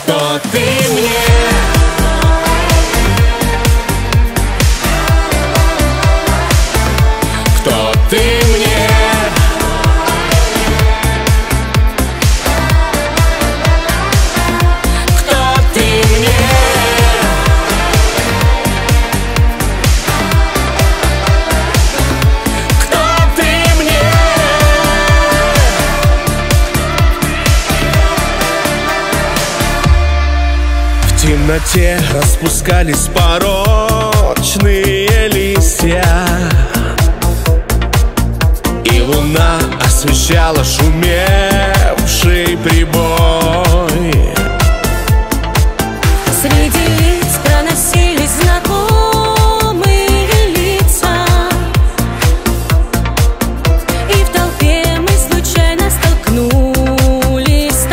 Кто ты мне? Кто ты мне? Кто ты мне? Кто ты мне? В темноте распускались порочные листья, и луна освещала шумевший прибой. Среди лиц проносились знакомые лица, и в толпе мы случайно столкнулись с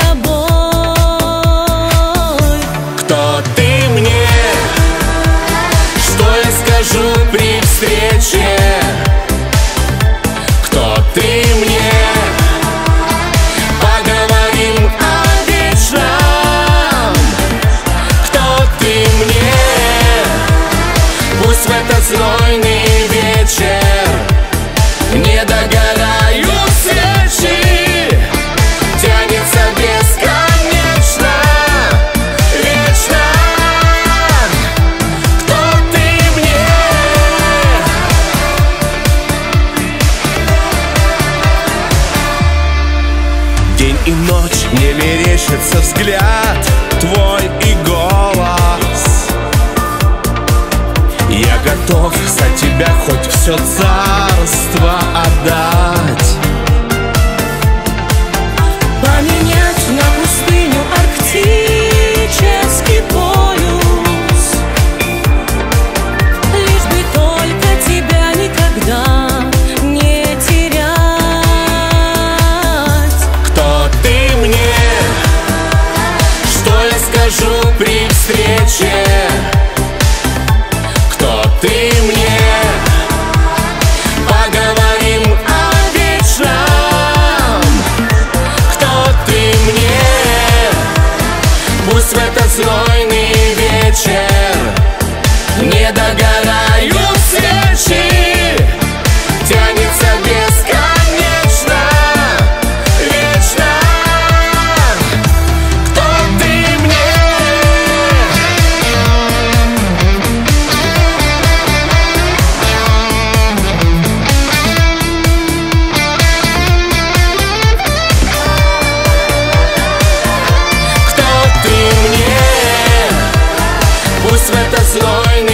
тобой. Кто ты мне? Что я скажу при встрече? Кто ты мне? Поговорим о вечном. Кто ты мне? Пусть в этот знойный вечер не догорают свечи, тянется бесконечно, вечно. Кто ты мне? День и ночь мне мерещится взгляд твой и голос. Я готов за тебя хоть все царство отдать, Поменять на пустыню арктический полюс, лишь бы только тебя никогда не терять. Кто ты мне? Что я скажу при встрече? Кто ты мне? Поговорим о вечном. Кто ты мне? Пусть в этот знойный вечер не догорают свечи, тянется бесконечно, вечно. Кто ты мне? Кто ты мне? Пусть в этот знойный